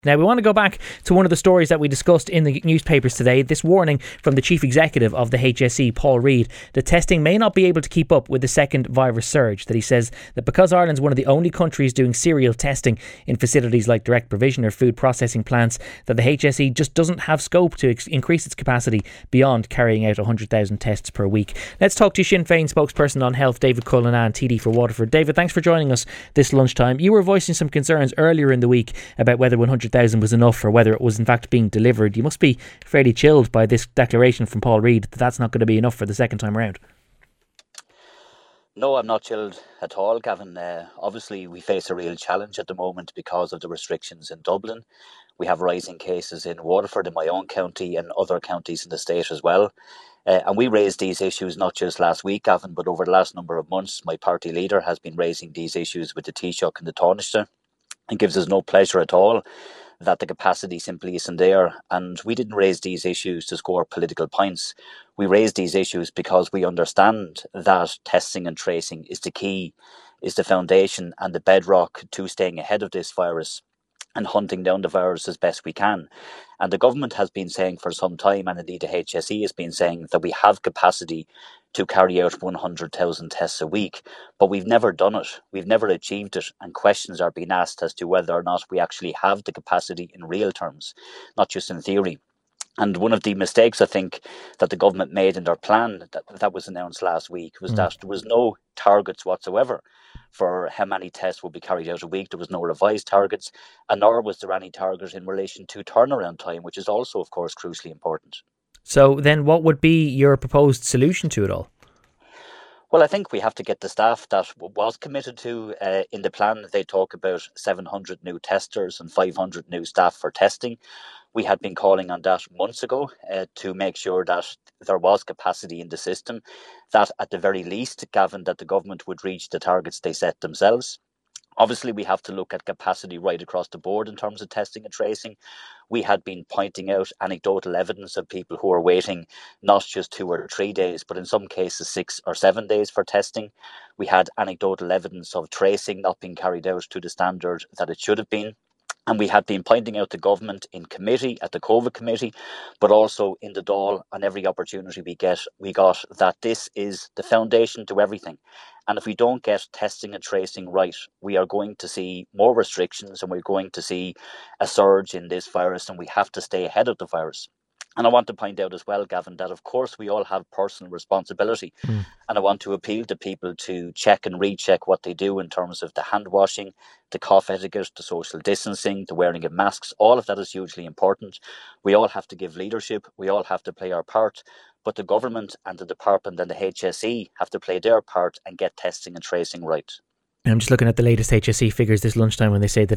Now, we want to go back to one of the stories that we discussed in the newspapers today, this warning from the chief executive of the HSE, Paul Reid, that testing may not be able to keep up with the second virus surge, that he says that because Ireland's one of the only countries doing serial testing in facilities like direct provision or food processing plants, that the HSE just doesn't have scope to increase its capacity beyond carrying out 100,000 tests per week. Let's talk to Sinn Féin spokesperson on health, David Cullinane, TD for Waterford. David, thanks for joining us this lunchtime. You were voicing some concerns earlier in the week about whether 100,000 was enough or whether it was in fact being delivered. You must be fairly chilled by this declaration from Paul Reid that that's not going to be enough for the second time around. No, I'm not chilled at all, Gavin. Obviously, we face a real challenge at the moment because of the restrictions in Dublin. We have rising cases in Waterford, in my own county, and other counties in the state as well. And we raised these issues not just last week, Gavin, but over the last number of months. My party leader has been raising these issues with the Taoiseach and the Taoiseach. It gives us no pleasure at all that the capacity simply isn't there. And we didn't raise these issues to score political points. We raised these issues because we understand that testing and tracing is the key, is the foundation and the bedrock to staying ahead of this virus and hunting down the virus as best we can. And the government has been saying for some time, and indeed the HSE has been saying, that we have capacity to carry out 100,000 tests a week, but we've never done it. We've never achieved it, and questions are being asked as to whether or not we actually have the capacity in real terms, not just in theory. And one of the mistakes, I think, that the government made in their plan that was announced last week was that there was no targets whatsoever for how many tests will be carried out a week. There was no revised targets, and nor was there any target in relation to turnaround time, which is also, of course, crucially important. So then what would be your proposed solution to it all? Well, I think we have to get the staff that was committed to in the plan. They talk about 700 new testers and 500 new staff for testing. We had been calling on that months ago to make sure that there was capacity in the system, that at the very least, Gavin, that the government would reach the targets they set themselves. Obviously, we have to look at capacity right across the board in terms of testing and tracing. We had been pointing out anecdotal evidence of people who are waiting not just 2 or 3 days, but in some cases 6 or 7 days for testing. We had anecdotal evidence of tracing not being carried out to the standard that it should have been. And we had been pointing out to government in committee, at the COVID committee, but also in the Dáil on every opportunity we got that this is the foundation to everything. And if we don't get testing and tracing right, we are going to see more restrictions and we're going to see a surge in this virus, and we have to stay ahead of the virus. And I want to point out as well, Gavin, that of course we all have personal responsibility. And I want to appeal to people to check and recheck what they do in terms of the hand washing, the cough etiquette, the social distancing, the wearing of masks. All of that is hugely important. We all have to give leadership. We all have to play our part. But the government and the department and the HSE have to play their part and get testing and tracing right. I'm just looking at the latest HSE figures this lunchtime when they say that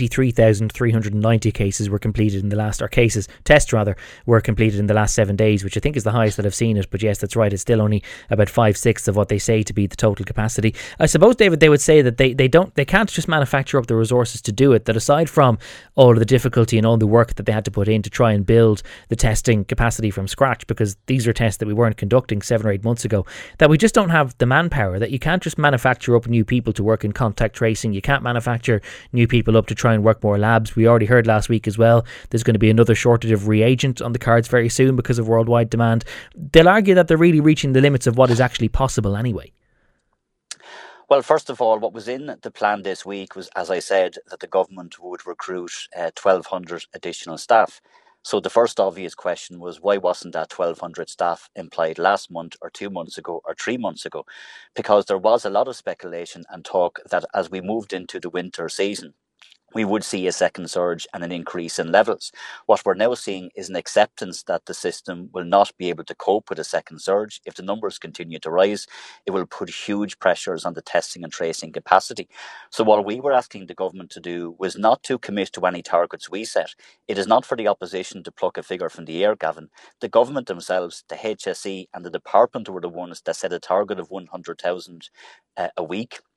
83,390 cases were completed in the last, or tests were completed in the last 7 days, which I think is the highest that I've seen it. But yes, that's right. It's still only about 5/6 of what they say to be the total capacity. I suppose, David, they would say that they can't just manufacture up the resources to do it, that aside from all of the difficulty and all the work that they had to put in to try and build the testing capacity from scratch, because these are tests that we weren't conducting 7 or 8 months ago, that we just don't have the manpower, that you can't just manufacture up new people to work in contact tracing. You can't manufacture new people up to try and work more labs. We already heard last week as well, there's going to be another shortage of reagent on the cards very soon because of worldwide demand. They'll argue that they're really reaching the limits of what is actually possible anyway. Well, first of all, what was in the plan this week was, as I said, that the government would recruit 1,200 additional staff. So the first obvious question was, why wasn't that 1,200 staff employed last month or 2 months ago or 3 months ago? Because there was a lot of speculation and talk that as we moved into the winter season, we would see a second surge and an increase in levels. What we're now seeing is an acceptance that the system will not be able to cope with a second surge. If the numbers continue to rise, it will put huge pressures on the testing and tracing capacity. So what we were asking the government to do was not to commit to any targets we set. It is not for the opposition to pluck a figure from the air, Gavin. The government themselves, the HSE and the department were the ones that set a target of 100,000 a week.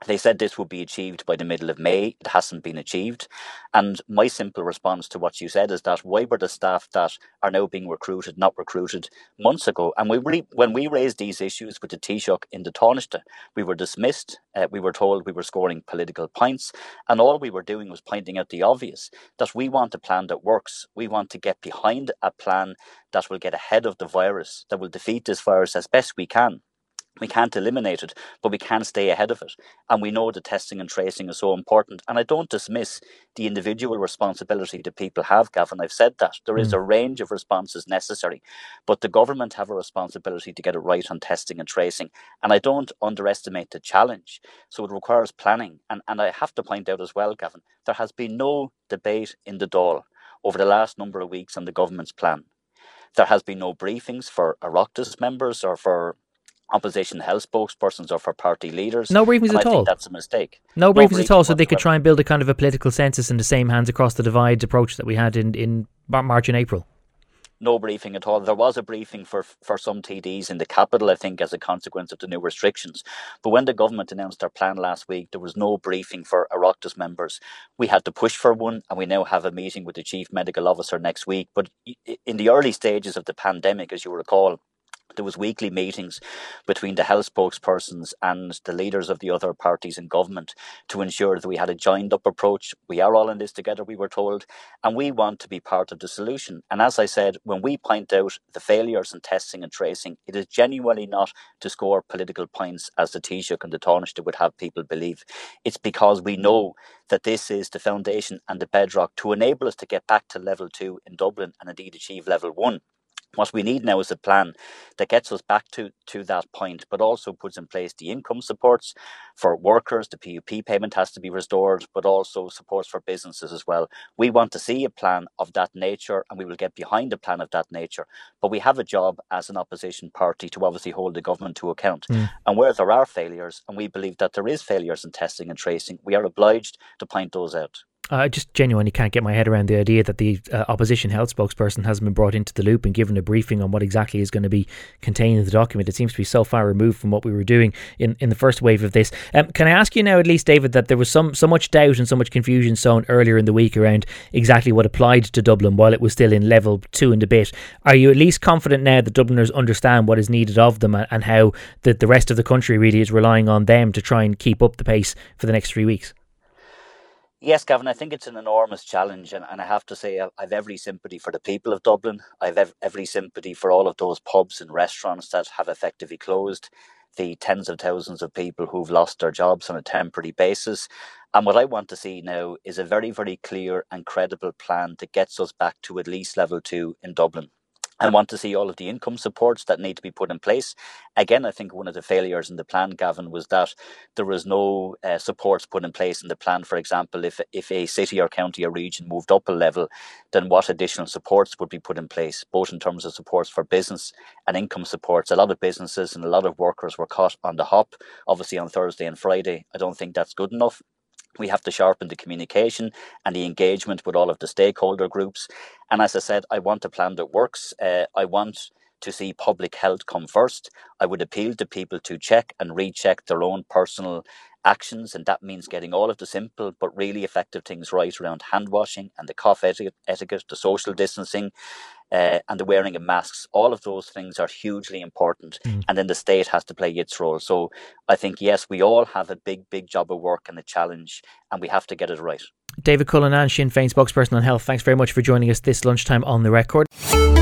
They said this would be achieved by the middle of May. It hasn't been achieved. And my simple response to what you said is that why were the staff that are now being recruited not recruited months ago? And when we raised these issues with the Taoiseach in the Taoiseach, we were dismissed. We were told we were scoring political points. And all we were doing was pointing out the obvious, that we want a plan that works. We want to get behind a plan that will get ahead of the virus, that will defeat this virus as best we can. We can't eliminate it, but we can stay ahead of it. And we know that testing and tracing is so important. And I don't dismiss the individual responsibility that people have, Gavin. I've said that. There is a range of responses necessary. But the government have a responsibility to get it right on testing and tracing. And I don't underestimate the challenge. So it requires planning. And I have to point out as well, Gavin, there has been no debate in the Dáil over the last number of weeks on the government's plan. There has been no briefings for Oireachtas members or for opposition health spokespersons or for party leaders. No briefings at all. I think that's a mistake. No briefings at all, so they could try and build a kind of a political census in the same hands across the divide approach that we had in March and April. No briefing at all. There was a briefing for some TDs in the capital, I think, as a consequence of the new restrictions. But when the government announced their plan last week, there was no briefing for Oireachtas members. We had to push for one, and we now have a meeting with the Chief Medical Officer next week. But in the early stages of the pandemic, as you recall, there was weekly meetings between the health spokespersons and the leaders of the other parties in government to ensure that we had a joined up approach. We are all in this together, we were told, and we want to be part of the solution. And as I said, when we point out the failures in testing and tracing, it is genuinely not to score political points as the Taoiseach and the Taoiseach would have people believe. It's because we know that this is the foundation and the bedrock to enable us to get back to level 2 in Dublin and indeed achieve level 1. What we need now is a plan that gets us back to that point, but also puts in place the income supports for workers. The PUP payment has to be restored, but also supports for businesses as well. We want to see a plan of that nature, and we will get behind a plan of that nature. But we have a job as an opposition party to obviously hold the government to account. And where there are failures, and we believe that there is failures in testing and tracing, we are obliged to point those out. I just genuinely can't get my head around the idea that the opposition health spokesperson hasn't been brought into the loop and given a briefing on what exactly is going to be contained in the document. It seems to be so far removed from what we were doing in the first wave of this. Can I ask you now, at least, David, that there was so much doubt and so much confusion sown earlier in the week around exactly what applied to Dublin while it was still in level 2 and a bit. Are you at least confident now that Dubliners understand what is needed of them and how the rest of the country really is relying on them to try and keep up the pace for the next 3 weeks? Yes, Gavin, I think it's an enormous challenge, and I have to say I've every sympathy for the people of Dublin. I've every sympathy for all of those pubs and restaurants that have effectively closed, the tens of thousands of people who've lost their jobs on a temporary basis. And what I want to see now is a very, very clear and credible plan that gets us back to at least level 2 in Dublin. I want to see all of the income supports that need to be put in place. Again, I think one of the failures in the plan, Gavin, was that there was no supports put in place in the plan. For example, if a city or county or region moved up a level, then what additional supports would be put in place, both in terms of supports for business and income supports. A lot of businesses and a lot of workers were caught on the hop, obviously on Thursday and Friday. I don't think that's good enough. We have to sharpen the communication and the engagement with all of the stakeholder groups. And as I said, I want a plan that works. I want to see public health come first. I would appeal to people to check and recheck their own personal actions, and that means getting all of the simple but really effective things right around hand washing and the cough etiquette, the social distancing, and the wearing of masks. All of those things are hugely important, and then the state has to play its role. So I think, yes, we all have a big job of work and a challenge, and we have to get it right. David Cullinane, Sinn Féin spokesperson on health, thanks very much for joining us this lunchtime on The Record.